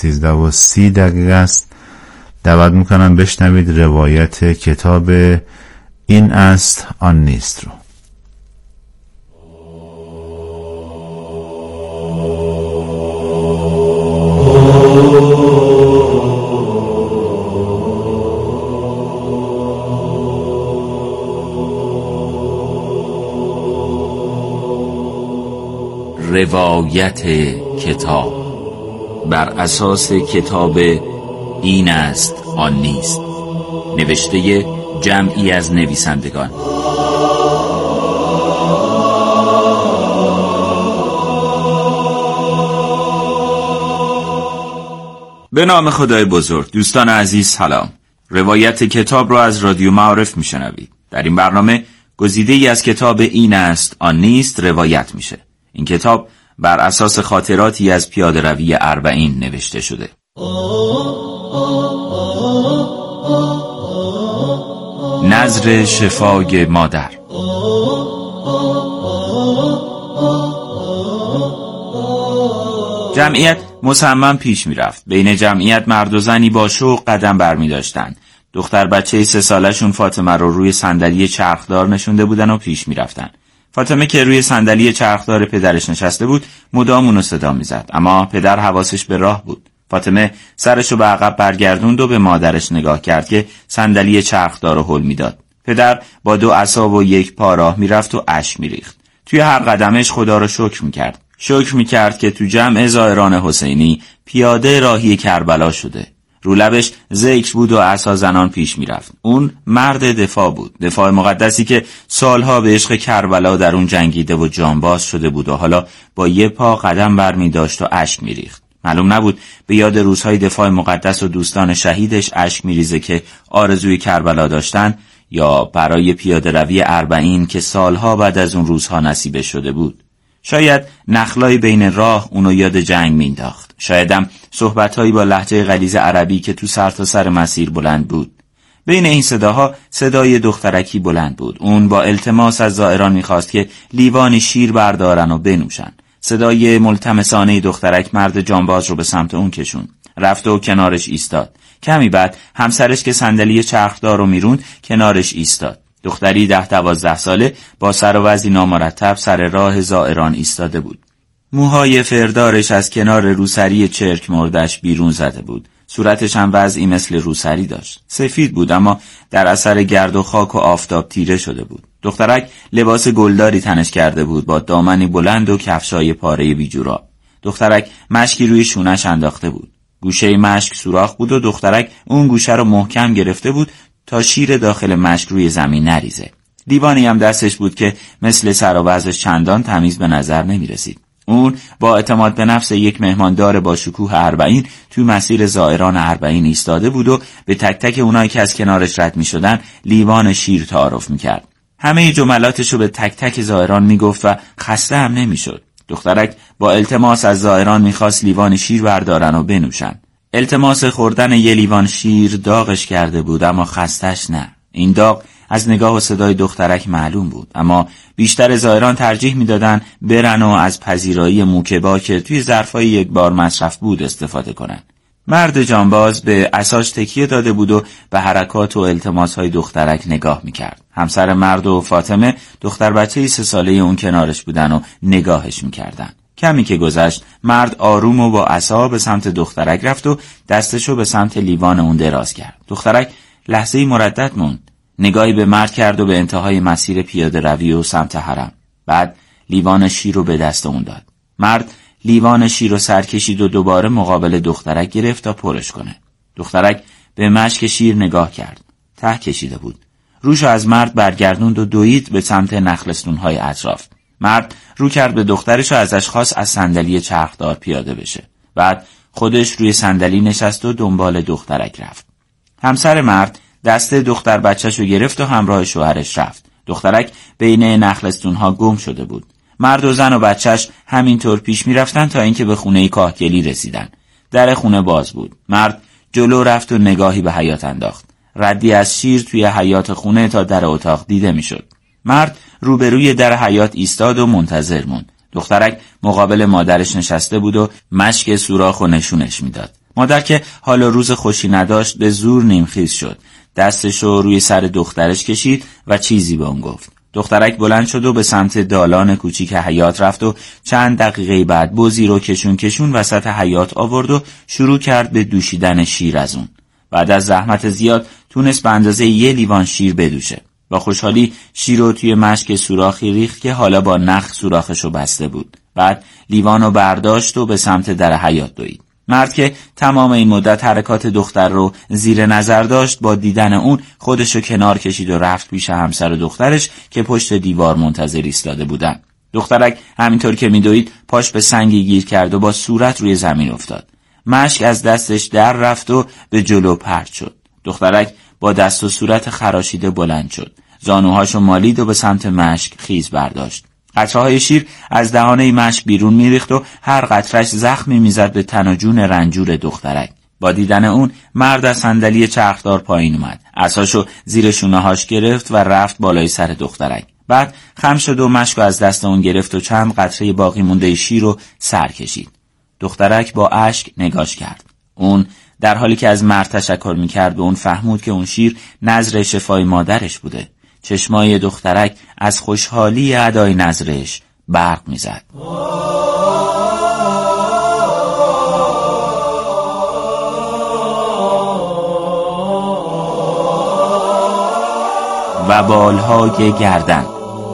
13:30 است. دعوت میکنم بشنوید روایت کتاب این است آن نیست رو. روایت کتاب بر اساس کتاب این است آن نیست، نوشته جمعی از نویسندگان. به نام خدای بزرگ. دوستان عزیز سلام. روایت کتاب را از رادیو معارف میشنوید. در این برنامه گزیده‌ای از کتاب این است آن نیست روایت میشه. این کتاب بر اساس خاطراتی از پیاده روی اربعین نوشته شده. نذر شفای مادر. جمعیت مصمم پیش می رفت. بین جمعیت مرد و زنی با شوق قدم برمی داشتن. دختر بچه 3 سالشون فاطمه رو روی صندلی چرخدار نشونده بودن و پیش می رفتن. فاطمه که روی صندلی چرخدار پدرش نشسته بود مدام اونو صدا می زد، اما پدر حواسش به راه بود. فاطمه سرشو به عقب برگردوند و به مادرش نگاه کرد که صندلی چرخدار رو هل میداد. پدر با 2 عصا و 1 پا راه میرفت و اشک میریخت. توی هر قدمش خدا رو شکر میکرد. شکر میکرد که تو جمع زائران حسینی پیاده راهی کربلا شده. رو لبش ذکر بود و عصا زنان پیش میرفت. اون مرد دفاع بود، دفاع مقدسی که سالها به عشق کربلا در اون جنگیده و جانباز شده بود و حالا با 1 پا قدم برمی داشت و اشک میریخت. معلوم نبود به یاد روزهای دفاع مقدس و دوستان شهیدش اشک میریزه که آرزوی کربلا داشتن، یا برای پیاده روی اربعین که سالها بعد از اون روزها نصیب شده بود. شاید نخلای بین راه اونو یاد جنگ مینداخت. شایدم صحبتهایی با لهجه غلیظ عربی که تو سر مسیر بلند بود. بین این صداها صدای دخترکی بلند بود. اون با التماس از زائران میخواست که لیوان شیر بردارن و بنوشن. صدای ملتمسانه دخترک مرد جانباز رو به سمت اون کشون. رفت و کنارش ایستاد. کمی بعد همسرش که صندلی چرخدار رو میروند کنارش ایستاد. دختری 10-12 ساله با سر و وضعی نامرتب سر راه زائران ایستاده بود. موهای فردارش از کنار روسری چرک مردش بیرون زده بود. صورتش هم وضعی مثل روسری داشت. سفید بود اما در اثر گرد و خاک و آفتاب تیره شده بود. دخترک لباس گلداری تنش کرده بود با دامنی بلند و کفشای پاره بیجورا. دخترک مشکی روی شونش انداخته بود. گوشه مشک سوراخ بود و دخترک اون گوشه رو محکم گرفته بود تا شیر داخل مشک روی زمین نریزه. لیوانی هم دستش بود که مثل سر و وضعش چندان تمیز به نظر نمی رسید. اون با اعتماد به نفس یک مهماندار با شکوه اربعین توی مسیر زائران اربعین ایستاده بود و به تک تک اونایی که از کنارش رد می شدن لیوان شیر تعارف می کرد. همه جملاتشو به تک تک زائران می گفت و خسته هم نمی شد. دخترک با التماس از زائران می خواست لیوان شیر بردارن و بنوشن. التماس خوردن یه لیوان شیر داغش کرده بود اما خستش نه. این داغ از نگاه و صدای دخترک معلوم بود، اما بیشتر زائران ترجیح میدادن برن و از پذیرایی موکبا که توی ظرفای 1 بار مصرف بود استفاده کنن. مرد جانباز به عصاش تکیه داده بود و به حرکات و التماسهای دخترک نگاه میکرد. همسر مرد و فاطمه دختر بچه 3 ساله اون کنارش بودن و نگاهش میکردن. کمی که گذشت مرد آروم و با عصا به سمت دخترک رفت و دستشو به سمت لیوان اون دراز کرد. دخترک لحظه‌ای مردد موند. نگاهی به مرد کرد و به انتهای مسیر پیاده روی و سمت حرم. بعد لیوان شیر رو به دست اون داد. مرد لیوان شیر رو سر کشید و دوباره مقابل دخترک گرفت تا پرش کنه. دخترک به مشک شیر نگاه کرد. ته کشیده بود. روشو از مرد برگردوند و دوید به سمت نخلستون‌های اطراف. مرد رو کرد به دخترش و ازش خواست از صندلی چرخدار پیاده بشه. بعد خودش روی صندلی نشست و دنبال دخترک رفت. همسر مرد دست دختر بچه‌شو گرفت و همراه شوهرش رفت. دخترک بین نخلستون‌ها گم شده بود. مرد و زن و بچهش همینطور پیش می‌رفتن تا اینکه به خونه کاهگلی رسیدن. در خونه باز بود. مرد جلو رفت و نگاهی به حیاط انداخت. ردی از شیر توی حیاط خونه تا در اتاق دیده می‌شد. مرد روبروی در حیاط ایستاد و منتظر موند. دخترک مقابل مادرش نشسته بود و مشک سوراخ و نشونش میداد. مادر که حالا روز خوشی نداشت به زور نیمخیز شد. دستشو روی سر دخترش کشید و چیزی به اون گفت. دخترک بلند شد و به سمت دالان کوچیک حیاط رفت و چند دقیقه بعد بزی رو کشون وسط حیاط آورد و شروع کرد به دوشیدن شیر از اون. بعد از زحمت زیاد تونست به اندازه 1 لیوان شیر بدوشه. با خوشحالی شیر رو توی مشک سوراخی ریخت که حالا با نخ سوراخشو بسته بود. بعد لیوانو برداشت و به سمت در حیاط دوید. مرد که تمام این مدت حرکات دختر رو زیر نظر داشت، با دیدن اون خودشو کنار کشید و رفت پیش همسر و دخترش که پشت دیوار منتظر ایستاده بودن. دخترک همینطور که میدوید پاش به سنگی گیر کرد و با صورت روی زمین افتاد. مشک از دستش در رفت و به جلو پرت شد. دخترک با دست و صورت خراشیده بلند شد. زانوهاشو مالید و به سمت مشک خیز برداشت. قطره‌های شیر از دهانه مشک بیرون میریخت و هر قطره‌اش زخمی میزد به تن و جون رنجور دخترک. با دیدن اون مرد از صندلی چرخدار پایین اومد. عصاشو زیر شونه‌هاش گرفت و رفت بالای سر دخترک. بعد خم شد و مشکو از دست اون گرفت و چند قطره باقی مونده شیر رو سر کشید. دخترک با اشک نگاش کرد. اون در حالی که از مرد تشکر میکرد به اون فهمود که اون شیر نذر شفای مادرش بوده. چشمای دخترک از خوشحالی ادای نذرش برق میزد. و بالهای گردن.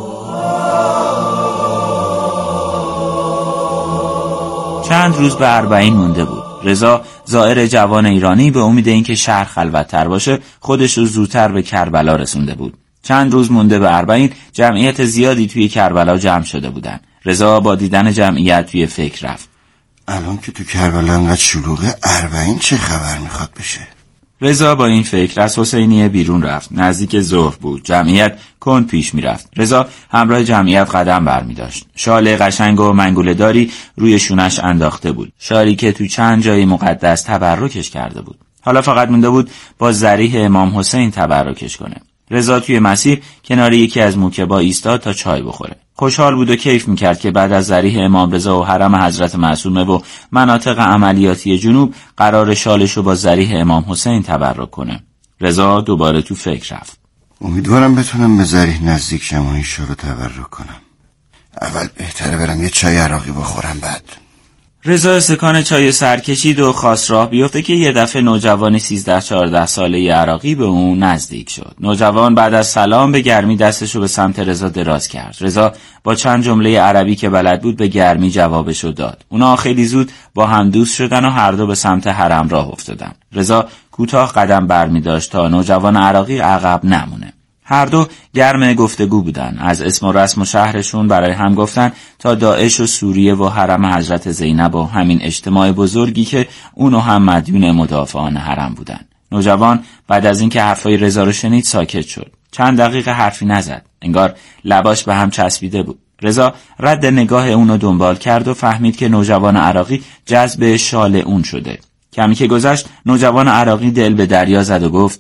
چند روز به 40 مونده بود. رضا زائر جوان ایرانی به امید اینکه شهر خلوت‌تر باشه خودش رو زودتر به کربلا رسونده بود. چند روز مونده به 40 جمعیت زیادی توی کربلا جمع شده بودن. رضا با دیدن جمعیت توی فکر رفت. الان که تو کربلا انقدر شلوغه، 40 چه خبر میخواد بشه؟ رضا با این فکر از حسینیه بیرون رفت. نزدیک ظهر بود. جمعیت کند پیش میرفت. رضا همراه جمعیت قدم برمی داشت. شال قشنگ و منگوله داری روی شونش انداخته بود. شالی که تو چند جای مقدس تبرکش کرده بود. حالا فقط مونده بود با ضریح امام حسین تبرکش کنه. رضا توی مسیر کنار یکی از موکبا ایستاد تا چای بخوره. خوشحال بود و کیف میکرد که بعد از ضریح امام رضا و حرم حضرت معصومه و مناطق عملیاتی جنوب قرار شالشو با ضریح امام حسین تبرک کنه. رضا دوباره تو فکر رفت. امیدوارم بتونم به ضریح نزدیک شم و این شالو تبرک کنم. اول بهتره برم یه چای عراقی بخورم بعد. رضا استکان چای سر کشید و خواست راه بیفته که یه دفعه نوجوانی 13-14 ساله عراقی به اون نزدیک شد. نوجوان بعد از سلام به گرمی دستشو به سمت رضا دراز کرد. رضا با چند جمله عربی که بلد بود به گرمی جوابشو داد. اونا خیلی زود با هم دوست شدن و هر دو به سمت حرم راه افتادن. رضا کوتاه قدم برمی داشت تا نوجوان عراقی عقب نمونه. هر دو گرم گفتگو بودن. از اسم و رسم و شهرشون برای هم گفتن تا داعش و سوریه و حرم حضرت زینب و همین اجتماع بزرگی که اونو هم مدیون مدافعان حرم بودن. نوجوان بعد از اینکه حرفای رضا رو شنید ساکت شد. چند دقیقه حرفی نزد. انگار لباش به هم چسبیده بود. رضا رد نگاه اونو دنبال کرد و فهمید که نوجوان عراقی جذب شال اون شده. کمی که گذشت نوجوان عراقی دل به دریا زد و گفت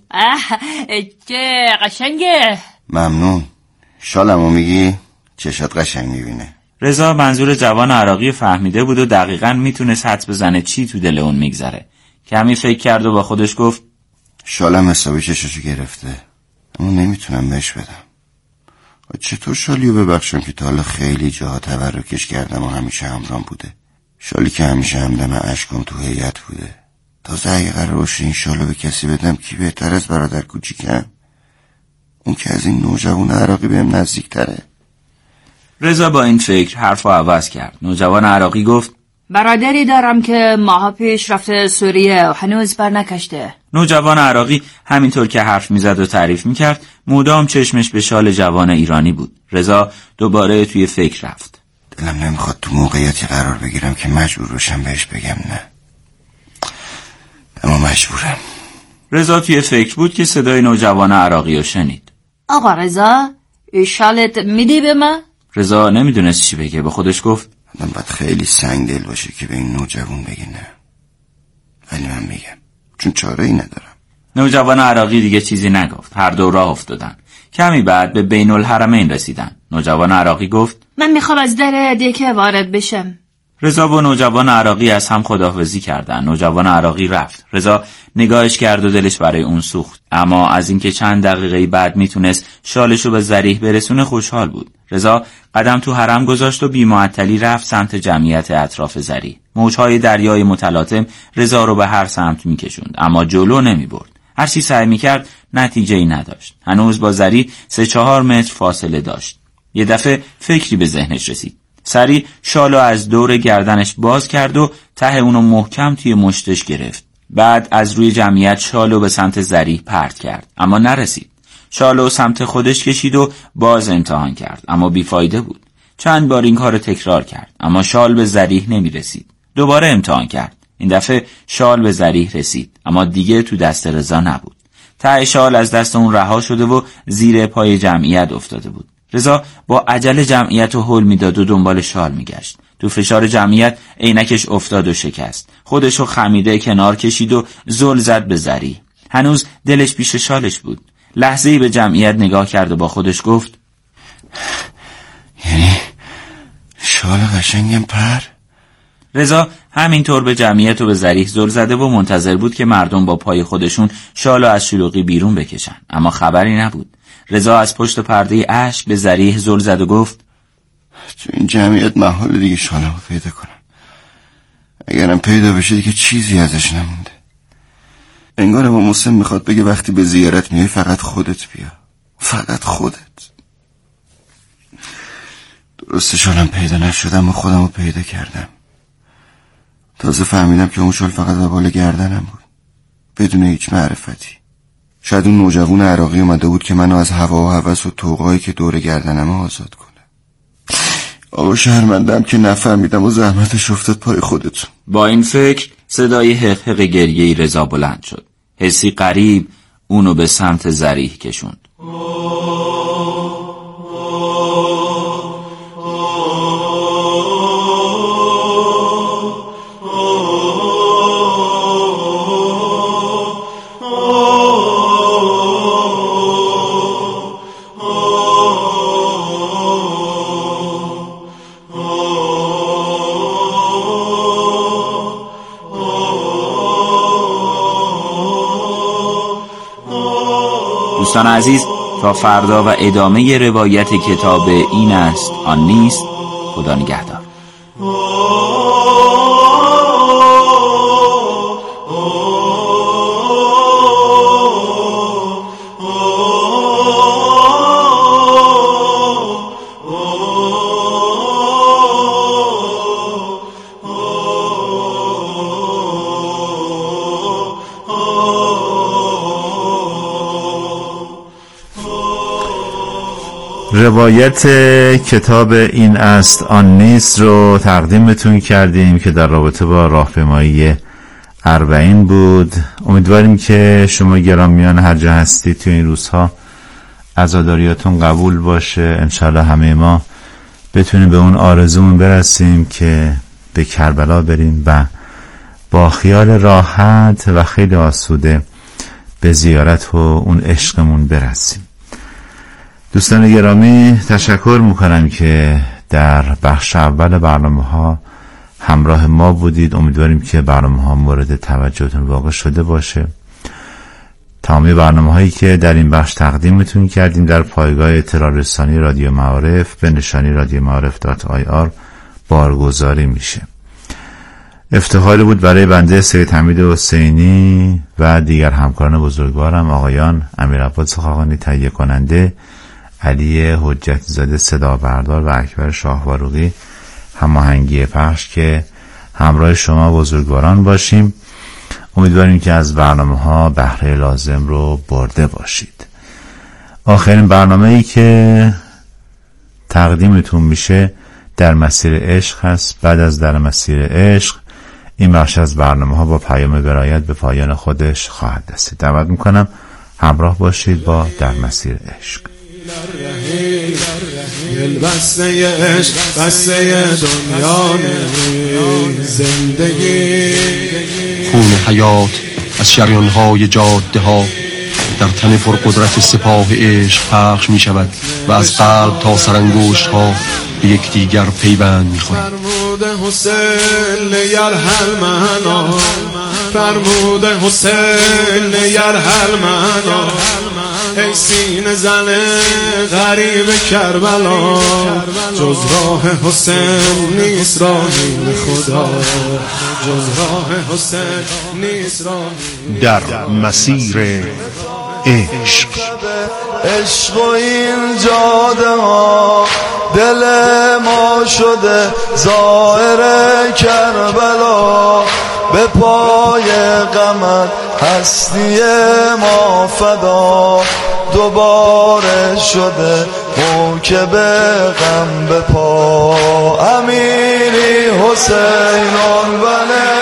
چه قشنگه. ممنون. شالمو میگی؟ چشات قشنگ میبینه. رضا منظور جوان عراقی فهمیده بود و دقیقاً میتونست حدس بزنه چی تو دل اون میگذره. کمی فکر کرد و با خودش گفت شالم حسابی چشاشو گرفته، اما نمیتونم بهش بدم. چطور شالیو ببخشم که تا حالا خیلی جاها تبرکش کردم و همیشه همرام بوده. شالی که همیشه همدم اشکم تو هیئت بوده. تازه اگه قرار باشه این شالو به کسی بدم کی بهتر از برادر کوچیکم؟ اون که از این نوجوان عراقی بهم نزدیک تره. رضا با این فکر حرفو عوض کرد. نوجوان عراقی گفت برادری دارم که ماها پیش رفته سوریه و هنوز برنگشته. نوجوان عراقی همینطور که حرف میزد و تعریف میکرد مدام چشمش به شال جوان ایرانی بود. رضا دوباره توی فکر رفت. دلم نمیخواد تو موقعیتی قرار بگیرم که مجبور باشم بهش بگم نه، اما مجبورم. رضا توی فکر بود که صدای نوجوان عراقی رو شنید. آقا رضا شالت میدی به من؟ رضا نمیدونست چی بگه. به خودش گفت من باید خیلی سنگ دل باشه که به این نوجوان بگه نه، ولی من میگم چون چاره ای ندارم. نوجوان عراقی دیگه چیزی نگفت. هر دو راه افتادن. کمی بعد به بین الحرمین رسیدن. نوجوان عراقی گفت من میخوام از در دیگه وارد بشم. رضا و نوجوان عراقی از هم خداحافظی کردند. نوجوان عراقی رفت. رضا نگاهش کرد و دلش برای اون سوخت، اما از اینکه چند دقیقه بعد میتونست شالشو به ذریح برسونه خوشحال بود. رضا قدم تو حرم گذاشت و بی‌معطلی رفت سمت جمعیت اطراف ذریح. موجهای دریای متلاطم رضا رو به هر سمت میکشوند، اما جلو نمیبرد. هر چی سعی میکرد نتیجه‌ای نداشت. هنوز با ذریح 3-4 متر فاصله داشت. یه دفعه فکری به ذهنش رسید. سریع شالو از دور گردنش باز کرد و ته اونو محکم توی مشتش گرفت. بعد از روی جمعیت شالو به سمت ذریح پرت کرد، اما نرسید. شالو سمت خودش کشید و باز امتحان کرد، اما بیفایده بود. چند بار این کارو تکرار کرد، اما شال به ذریح نمی رسید. دوباره امتحان کرد. این دفعه شال به ذریح رسید، اما دیگه تو دست رضا نبود. ته شال از دست اون رها شده و زیر پای جمعیت افتاده بود. رضا با عجله جمعیت رو هل میداد و دنبال شال میگشت. تو فشار جمعیت عینکش افتاد و شکست. خودشو خمیده کنار کشید و زل زد به ذریح. هنوز دلش پیش شالش بود. لحظه‌ای به جمعیت نگاه کرد و با خودش گفت یعنی شال قشنگم پر؟ رضا همینطور به جمعیت و به ذریح زل زده و منتظر بود که مردم با پای خودشون شالو از شلوغی بیرون بکشن، اما خبری نبود. رضا از پشت پرده اشک به ذریح زل زد و گفت تو این جمعیت محال دیگه شالو پیدا کنم. اگرم پیدا بشه دیگه چیزی ازش نمونده. انگار امام مسلم میخواد بگه وقتی به زیارت میای فقط خودت بیا، فقط خودت. درسته شالم پیدا نشدم و خودم رو پیدا کردم. تازه فهمیدم که اون شال فقط به بالا گردنم بود، بدون هیچ معرفتی. شاید اون نوجوان عراقی اومده بود که منو از هوا و هوس و طوقایی که دور گردنم آزاد کنه. آقا شرمندم که نفهمیدم و زحمتش افتاد پای خودتون. با این فکر صدای حقحق گریه‌ای رضا بلند شد. حسی غریب اونو به سمت ذریح کشوند. دوستان عزیز، تا فردا و ادامه روایت کتاب این است آن نیست. خدا نگهدار. روایت کتاب این است آن نیست رو تقدیمتون کردیم که در رابطه با راهپیمایی 40 بود. امیدواریم که شما گرامیان هر جا هستید تو این روزها عزاداریاتون قبول باشه. انشالله همه ما بتونیم به اون آرزومون برسیم که به کربلا بریم و با خیال راحت و خیلی آسوده به زیارت و اون عشقمون برسیم. دوستان گرامی، تشکر میکنم که در بخش اول برنامه ها همراه ما بودید. امیدواریم که برنامه ها مورد توجهتون واقع شده باشه. تمامی برنامه هایی که در این بخش تقدیمتون کردیم در پایگاه اطلاع رسانی رادیو معارف به نشانی radioma'arif.ir بارگذاری میشه. افتخاری بود برای بنده سید حمید حسینی و دیگر همکاران بزرگوارم آقایان امیرعباس خاقانی تهیه کننده، علی حجت زاده صدا بردار و اکبر شاهواروقی هماهنگی پخش که همراه شما بزرگواران باشیم. امیدواریم که از برنامه ها بهره لازم رو برده باشید. آخرین برنامه‌ای که تقدیمتون میشه در مسیر عشق هست. بعد از در مسیر عشق این بخش از برنامه ها با پیام برایت به پایان خودش خواهد رسید. دعوت میکنم همراه باشید با در مسیر عشق. بسته عشق بسته دنیا زندگی خون حیات از شریان‌های جاده ها در تن پرقدرت سپاه عشق پخش می شود و از قلب تا سرانگشت ها به یکدیگر پیوند می خورد. حسین یرحمنا، فرمود حسین یرحمنا، ای سینه زن غریب کربلا، جز راه حسین نیست راهی خدا، جز راه حسین نیست راهی. در مسیر عشق، عشق و این جاده ها دل ما شده ظاهر کربلا، به پای غمت هستی ما فدا، دوباره شده موکب غم به پا، امیری حسین البله.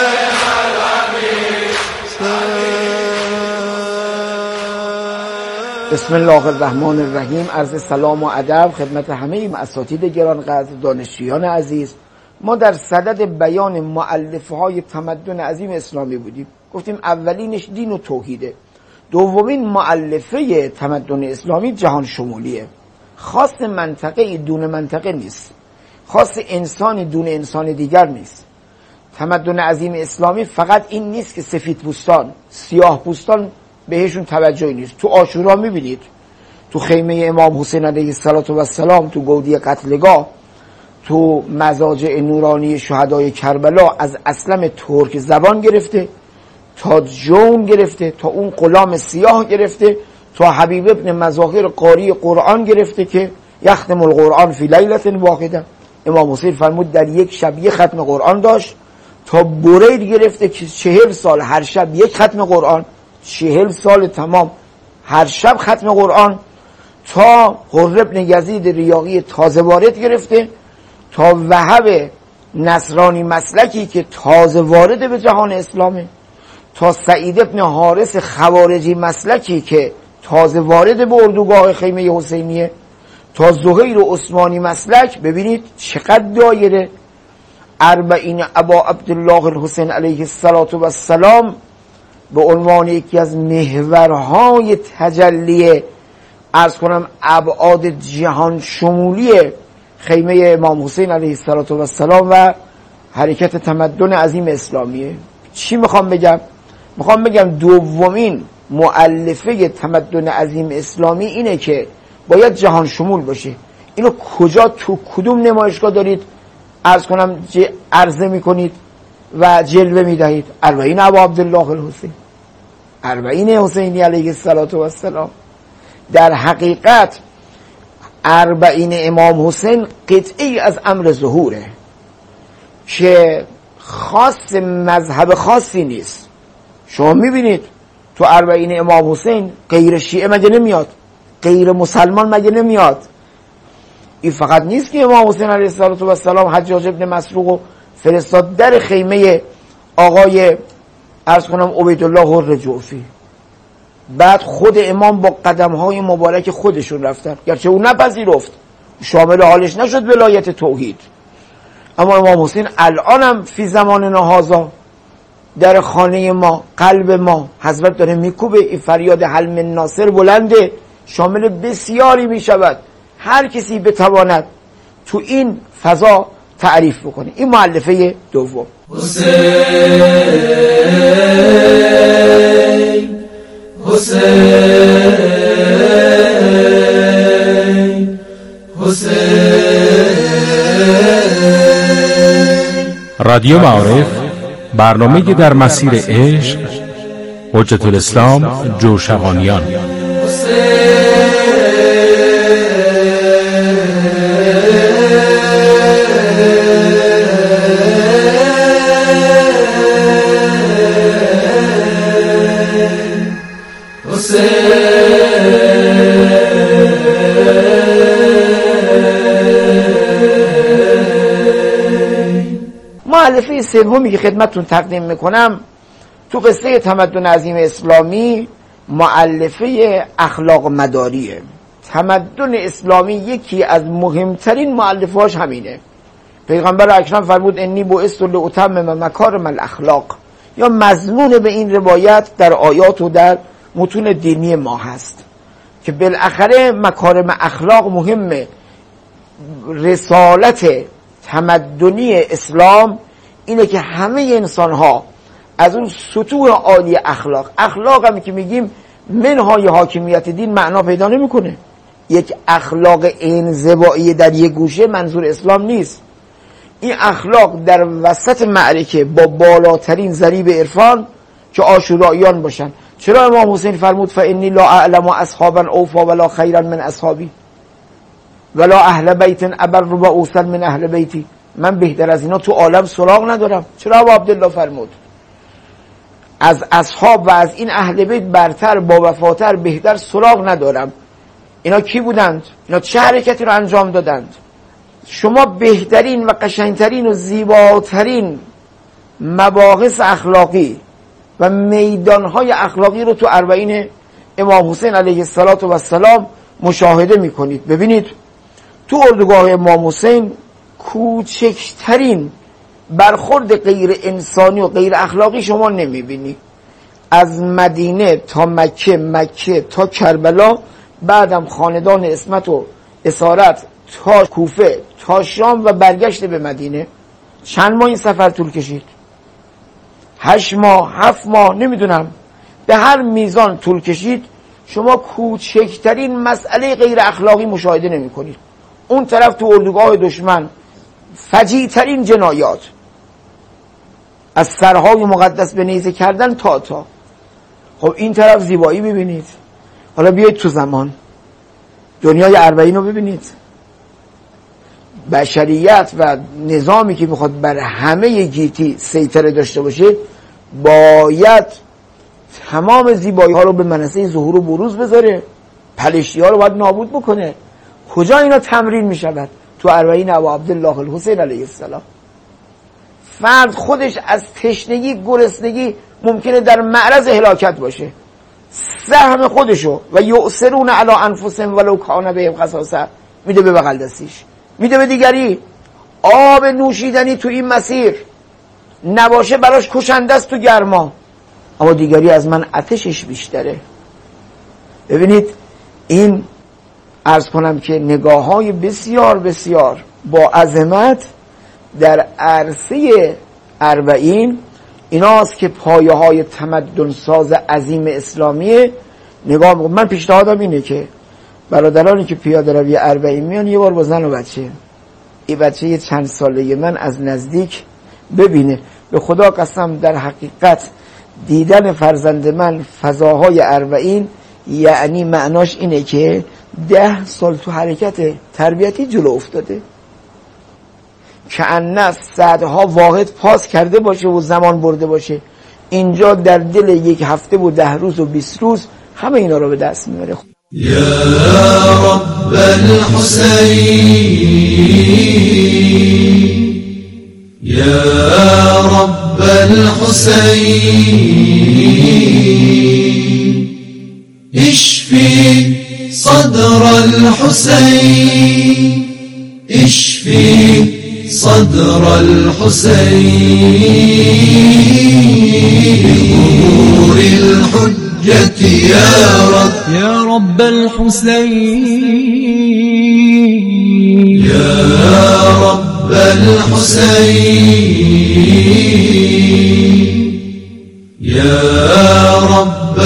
بسم الله الرحمن الرحیم. عرض سلام و ادب خدمت همه اساتید گرانقدر، دانشجویان عزیز. ما در صدد بیان مؤلفه‌های تمدن عظیم اسلامی بودیم. گفتیم اولینش دین و توحیده، دومین مؤلفه تمدن اسلامی جهان شمولیه، خاص منطقه دون منطقه نیست، خاص انسانی دون انسان دیگر نیست. تمدن عظیم اسلامی فقط این نیست که سفید پوستان، سیاه پوستان بهشون توجهی نیست. تو عاشورا میبینید، تو خیمه امام حسین علیه السلام، تو گودی قتلگاه، تو مزاجع نورانی شهدای کربلا، از اسلم ترک زبان گرفته تا جون گرفته، تا اون غلام سیاه گرفته، تا حبیب ابن مظاهر قاری قرآن گرفته که یختم القرآن فی لیلة واحده، امام حسین فرمود در یک شب یک ختم قرآن داشت، تا برید گرفته که 40 سال هر شب یک ختم قرآن، 40 سال تمام هر شب ختم قرآن، تا حر ابن یزید ریاقی تازه وارد گرفته، تا وهب نصرانی مسلکی که تازه وارد به جهان اسلامه، تا سعید ابن حارث خوارجی مسلکی که تازه وارد به اردوگاه خیمه حسینیه، تا زهیر عثمانی مسلک. ببینید چقدر دایره. 40 ابا عبدالله الحسین علیه السلام به عنوان یکی از محورهای تجلی عرض کنم ابعاد جهان شمولی خیمه امام حسین علیه السلام و حرکت تمدن عظیم اسلامیه. چی میخوام بگم؟ میخوام بگم دومین مؤلفه تمدن عظیم اسلامی اینه که باید جهان شمول باشه. اینو کجا تو کدوم نمایشگاه دارید عرض کنم عرضه میکنید و جلوه میدهید؟ 40 ابا عبدالله الحسین، 40 حسینی علیه السلام. در حقیقت 40 امام حسین قطعی از امر ظهوره که خاص مذهب خاصی نیست. شما میبینید تو 40 امام حسین غیر شیعه مگه نمیاد؟ غیر مسلمان مگه نمیاد؟ این فقط نیست که امام حسین علیه السلام حجاج ابن مسروق فرستاد در خیمه آقای عرض کنم عبیدالله حر جعفی، بعد خود امام با قدمهای مبارک خودشون رفتن، گرچه اون نپذیرفت، شامل حالش نشد ولایت توحید، اما امام حسین الان هم فی زمان هذا در خانه ما، قلب ما حضرت داره میکوبه. این فریاد حل من ناصر بلنده، شامل بسیاری میشود. هر کسی بتواند تو این فضا تعریف بکنه. این مؤلفه دوم. حسین حسین حسین. رادیو معارف، برنامه در مسیر عشق، حجت الاسلام جوشقانیان. مؤلفه سومی که خدمتتون تقدیم میکنم تو قصه تمدن عظیم اسلامی مؤلفه اخلاق مداریه. تمدن اسلامی یکی از مهمترین مؤلفهاش همینه. پیغمبر اکرم فرمود انی بعثت لاتمم مکارم الاخلاق، یا مضمون به این روایت در آیات و در متون دینی ما هست که بالاخره مکارم اخلاق مهمه. رسالت تمدنی اسلام اینه که همه انسان ها از اون سطوح عالی اخلاق هم که میگیم منهای حاکمیت دین معنا پیدا نمیکنه. یک اخلاق انزوایی در یک گوشه منظور اسلام نیست. این اخلاق در وسط معرکه با بالاترین ضریب عرفان که عاشوراییان باشن. چرا امام حسین فرمود فانی لا اعلم اصحابا اوفا ولا خیرا من اصحابی ولا اهل بیت ابر و اوثر من اهل بیتی؟ من بهتر از اینا تو عالم سراغ ندارم. چرا ابو عبدالله فرمود از اصحاب و از این اهل بیت برتر با وفاتر بهتر سراغ ندارم؟ اینا کی بودند؟ اینا چه حرکتی رو انجام دادند؟ شما بهترین و قشنگترین و زیباترین مباحث اخلاقی و میدانهای اخلاقی رو تو اربعین امام حسین علیه السلام مشاهده میکنید. ببینید تو اردوگاه امام حسین کوچکترین برخورد غیر انسانی و غیر اخلاقی شما نمیبینی. از مدینه تا مکه، مکه تا کربلا، بعدم خاندان اسمت و اسارت تا کوفه تا شام و برگشت به مدینه. چند ماه این سفر طول کشید؟ 8 ماه 7 ماه نمیدونم، به هر میزان طول کشید. شما کوچکترین مسئله غیر اخلاقی مشاهده نمی کنید. اون طرف تو اردوگاه دشمن فجیع‌ترین جنایات، از سرهای مقدس به نیزه کردن تا خب این طرف زیبایی ببینید. حالا بیایید تو زمان دنیای اربعین رو ببینید. بشریت و نظامی که میخواد بر همه گیتی سیطره داشته باشه باید تمام زیبایی ها رو به منصه ظهور و بروز بذاره. پلشتی ها رو باید نابود بکنه. کجا اینا تمرین میشود؟ تو اربعین ابو عبدالله الحسین علیه السلام. فرد خودش از تشنگی گرسنگی ممکنه در معرض هلاکت باشه، سهم خودشو و یؤثرون علی انفسهم ولو کان بهم خصاصه میده به بغل دستیش، میده به دیگری. آب نوشیدنی تو این مسیر نباشه براش کشنده است تو گرما، اما دیگری از من آتشش بیشتره. ببینید این عرض کنم که نگاه‌های بسیار بسیار با عظمت در عرصه اربعین ایناست که پایه‌های تمدن ساز عظیم اسلامیه. نگاه من پیشنهادم اینه که برادرانی که پیاده روی اربعین میان یه بار با زن و بچه، این بچه یه چند ساله من از نزدیک ببینه. به خدا قسم در حقیقت دیدن فرزند من فضاهای اربعین یعنی معناش اینه که 10 سال تو حرکت تربیتی جلو افتاده، که انس صدها واحد پاس کرده باشه و زمان برده باشه. اینجا در دل 1 هفته و 10 روز و 20 روز همه اینا رو به دست میاره. یا رب الحسین یا رب الحسین اشفی صدر الحسین اشفی صدر الحسين بظهور الحجة يا رب الحسين يا رب الحسين يا رب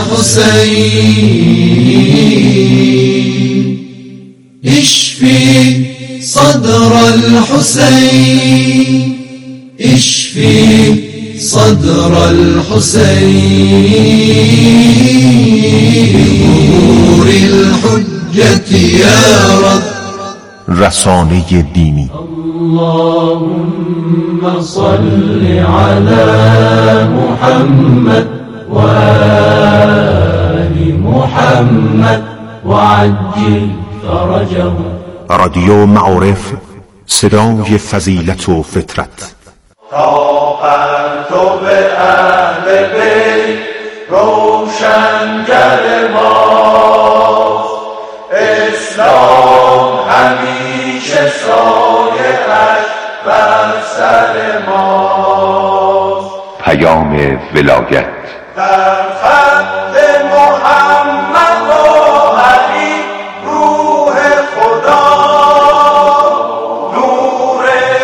الحسين اشفي صدر الحسين اشفي صدر الحسين بظهور الحجة يا رب. رسانه دینی. اللهم صل على محمد وآل محمد وعجل فرجهم. رادیو معارف، صدای فضیلت و فطرت. تا پرتو اهل بیت روشنگر ماست، اسلام همیشه سایه‌اش بر سر ماست. پیام ولایت در خط محمد و علی روح خدا، نور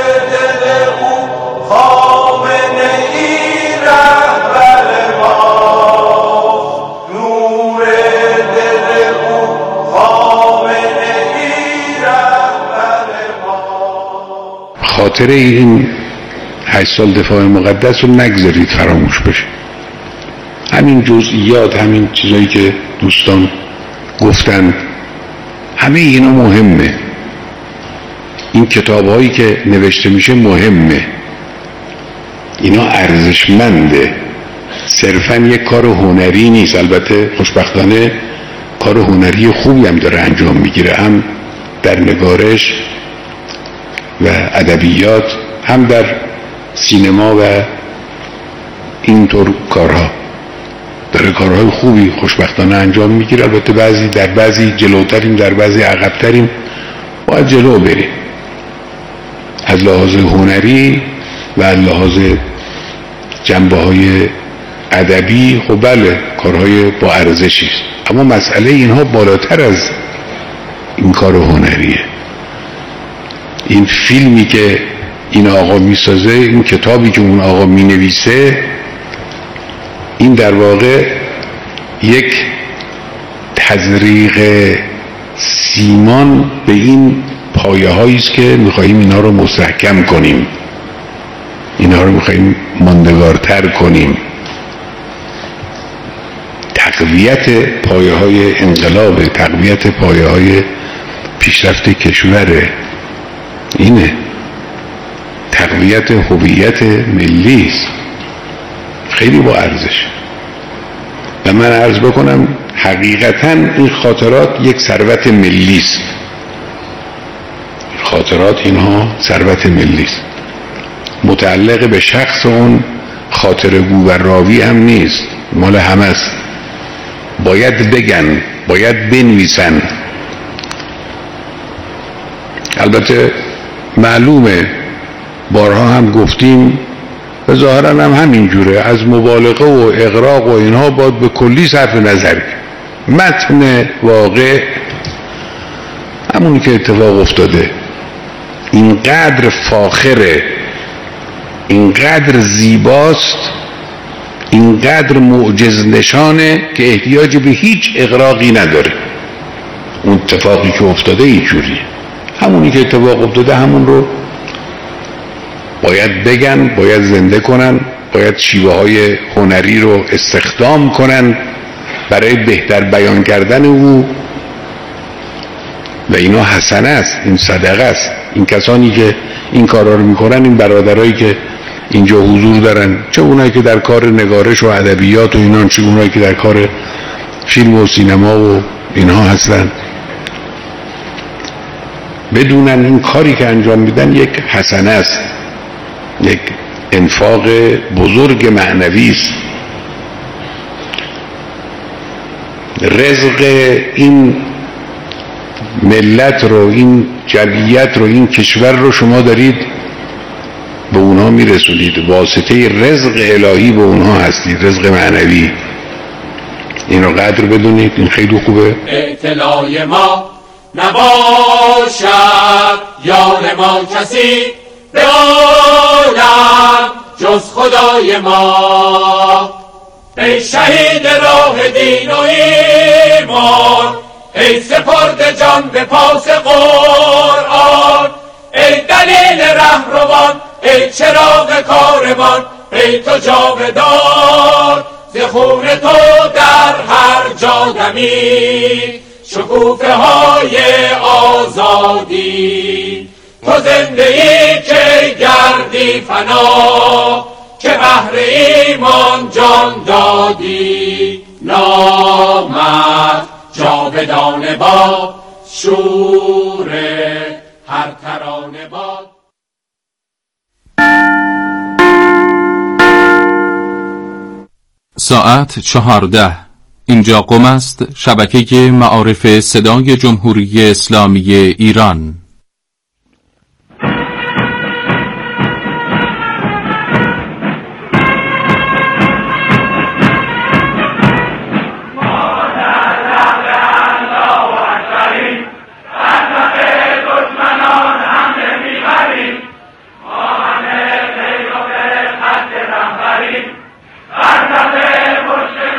خاطره این 8 سال دفاع مقدس رو نگذارید فراموش بشه. همین جزئیات، همین چیزایی که دوستان گفتن، همه اینا مهمه. این کتاب‌هایی که نوشته میشه مهمه، اینا ارزشمنده، صرفاً یک کار هنری نیست. البته خوشبختانه کار هنری خوبی هم داره انجام میگیره، هم در نگارش و ادبیات، هم در سینما و اینطور کارها داره کارهای خوبی خوشبختانه انجام میگیره. البته در بعضی جلوتریم، در بعضی عقبتریم، باید جلو بریم از لحاظ هنری و از لحاظ جنبه‌های ادبی. خب بله کارهای با ارزشی است، اما مسئله اینها بالاتر از این کار هنریه. این فیلمی که این آقا میسازه، این کتابی که اون آقا مینویسه، این در واقع یک تزریق سیمان به این پایه هایی است که میخواییم اینا رو مستحکم کنیم، اینا رو میخواییم ماندگارتر کنیم. تقویت پایه های انقلاب، تقویت پایه های پیشرفت کشور، اینه تقویت هویت ملی است، خیلی با ارزش. و من عرض بکنم حقیقتا این خاطرات یک ثروت ملی است. خاطرات اینها ثروت ملی است، متعلق به شخص اون خاطرگو و راوی هم نیست، مال همه است. باید بگن، باید بنویسن. البته معلومه، بارها هم گفتیم و ظاهرا هم همین جوره، از مبالغه و اغراق و اینها باید به کلی صرف نظر. متن واقع همونی که اتفاق افتاده اینقدر فاخره، اینقدر زیباست، اینقدر معجز نشانه که احتیاج به هیچ اغراقی نداره. اون اتفاقی که افتاده اینجوریه، همونی که اتفاق افتاده همون رو باید بگن، باید زنده کنن، باید شیوه های هنری رو استخدام کنن برای بهتر بیان کردن او. و اینا حسنه است، این صدقه است. این کسانی که این کارا رو میکنن، این برادرایی که اینجا حضور دارن، چه اونایی که در کار نگارش و ادبیات و اینا، چه اونایی که در کار فیلم و سینما و اینها هستن، بدونن این کاری که انجام میدن یک حسنه است، یک انفاق بزرگ معنوی است. رزق این ملت رو، این جمعیت رو، این کشور رو شما دارید به اونها میرسونید، واسطه رزق الهی به اونها هستید، رزق معنوی. اینو قدر بدونید، این خیلی خوبه. اطلاع ما نباشد یار ما کسی به عالم جز خدای ما. ای شهید راه دین و ایمان، ای سپرد جان به پاس قرآن، ای دلیل رهروان، ای چراغ کاروان، ای تو جاودان، ز خون تو در هر جا دمید شکوفه های آزادی. تو زنده ای که گردی فنا، که بهر ایمان جان دادی. نامت جاودانه باد، شور هر ترانه باد. ساعت 14. اینجا قم است، شبکه معارف صدای جمهوری اسلامی ایران.